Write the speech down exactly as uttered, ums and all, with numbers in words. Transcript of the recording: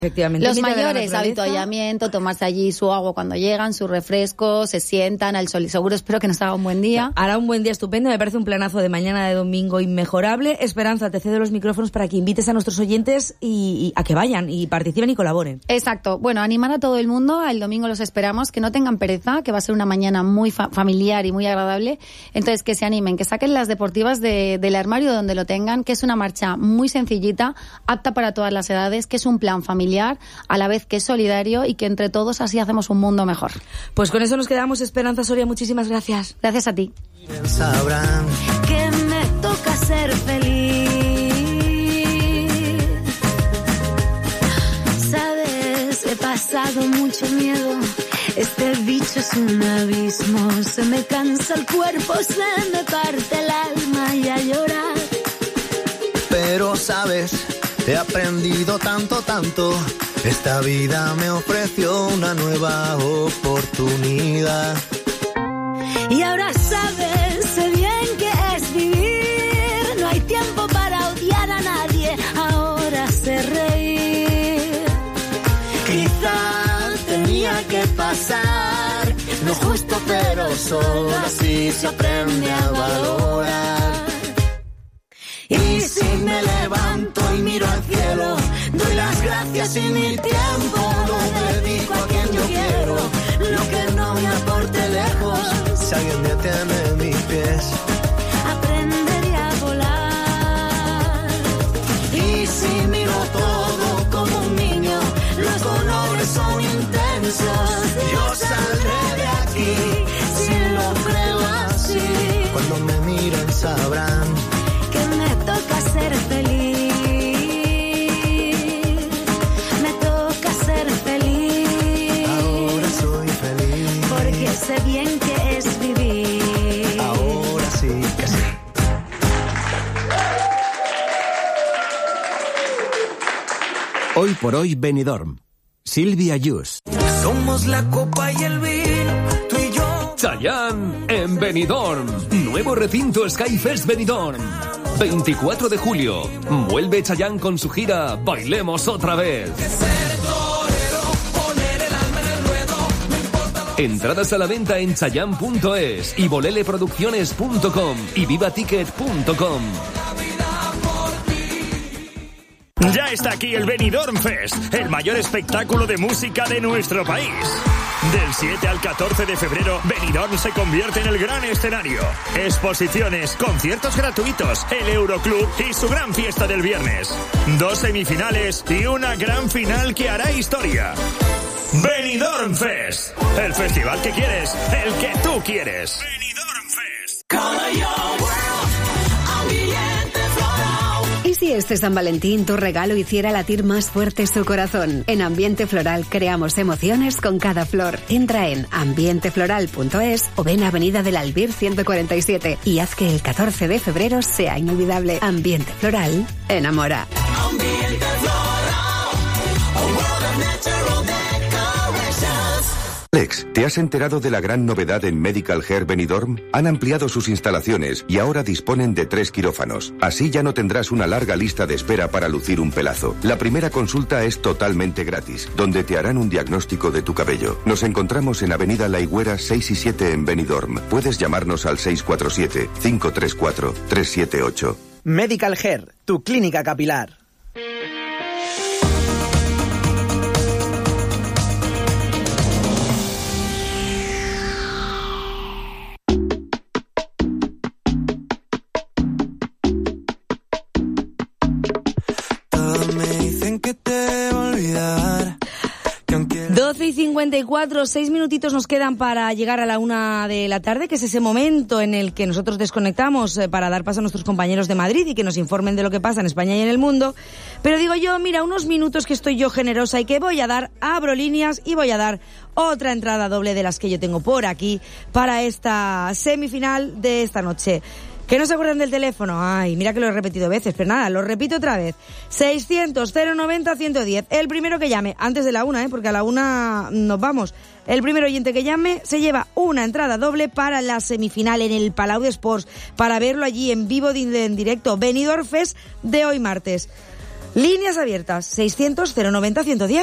Efectivamente. Los mayores, avituallamiento, tomarse allí su agua cuando llegan, su refresco, se sientan al sol y seguro, espero que nos haga un buen día. Hará un buen día estupendo, me parece un planazo de mañana de domingo inmejorable. Esperanza, te cedo los micrófonos para que invites a nuestros oyentes y, y a que vayan y participen y colaboren. Exacto, bueno, animar a todo el mundo, el domingo los esperamos, que no tengan pereza, que va a ser una mañana muy fa- familiar y muy agradable, entonces que se animen, que saquen las deportivas de, del armario donde lo tengan, que es una marcha muy sencillita, apta para todas las edades, que es un plan familiar, a la vez que es solidario y que entre todos así hacemos un mundo mejor. Pues con eso nos quedamos. Esperanza Soria, muchísimas gracias. Gracias a ti. Sabrán que me toca ser feliz. Sabes, he pasado mucho miedo. Este bicho es un abismo. Se me cansa el cuerpo, se me parte el alma y a llorar. Pero sabes, he aprendido tanto, tanto. Esta vida me ofreció una nueva oportunidad. Y ahora sabes, sé bien que es vivir. No hay tiempo para odiar a nadie. Ahora sé reír. Quizá tenía que pasar. No es justo, pero solo así se aprende a valorar. Y si me levanto y miro al cielo, doy las gracias y mi tiempo lo dedico a quien yo quiero. Lo que no me aporte lejos, si alguien detiene mis pies, aprenderé a volar. Y si miro todo como un niño, los colores son intensos. Yo saldré de aquí, si lo creo así. Cuando me miren sabrán que me toca ser feliz. Me toca ser feliz. Ahora soy feliz. Porque sé bien que es vivir. Ahora sí que sí. Hoy por hoy Benidorm. Silvia Yus. Somos la copa y el vino, tú y yo. Chayanne en Benidorm. Nuevo recinto Skyfest Benidorm. veinticuatro de julio. Vuelve Chayanne con su gira Bailemos otra vez. Entradas a la venta en chayanne punto es y boleleproducciones punto com y vivaticket punto com. Ya está aquí el Benidorm Fest, el mayor espectáculo de música de nuestro país. Del siete al catorce de febrero, Benidorm se convierte en el gran escenario. Exposiciones, conciertos gratuitos, el Euroclub y su gran fiesta del viernes. Dos semifinales y una gran final que hará historia. Benidorm Fest, el festival que quieres, el que tú quieres. Benidorm Fest. ¿Y si este San Valentín tu regalo hiciera latir más fuerte su corazón? En Ambiente Floral creamos emociones con cada flor. Entra en ambiente floral punto es o ven a Avenida del Albir ciento cuarenta y siete y haz que el catorce de febrero sea inolvidable. Ambiente Floral enamora. Ambiente Floral, a world of natural decorations. Alex, ¿te has enterado de la gran novedad en Medical Hair Benidorm? Han ampliado sus instalaciones y ahora disponen de tres quirófanos. Así ya no tendrás una larga lista de espera para lucir un pelazo. La primera consulta es totalmente gratis, donde te harán un diagnóstico de tu cabello. Nos encontramos en Avenida La Higuera seis y siete en Benidorm. Puedes llamarnos al seis cuatro siete, cinco tres cuatro, tres siete ocho. Medical Hair, tu clínica capilar. doce y cincuenta y cuatro, seis minutitos nos quedan para llegar a la una de la tarde, que es ese momento en el que nosotros desconectamos eh, para dar paso a nuestros compañeros de Madrid y que nos informen de lo que pasa en España y en el mundo. Pero digo yo, mira, unos minutos que estoy yo generosa y que voy a dar, abro líneas y voy a dar otra entrada doble de las que yo tengo por aquí para esta semifinal de esta noche. ¿Que no se acuerdan del teléfono? Ay, mira que lo he repetido veces, pero nada, lo repito otra vez. seiscientos, cero noventa, ciento diez. El primero que llame, antes de la una, ¿eh? Porque a la una nos vamos. El primer oyente que llame se lleva una entrada doble para la semifinal en el Palau de Sports, para verlo allí en vivo, en directo. Benidorm Fest de hoy martes. Líneas abiertas, seiscientos cero noventa ciento diez.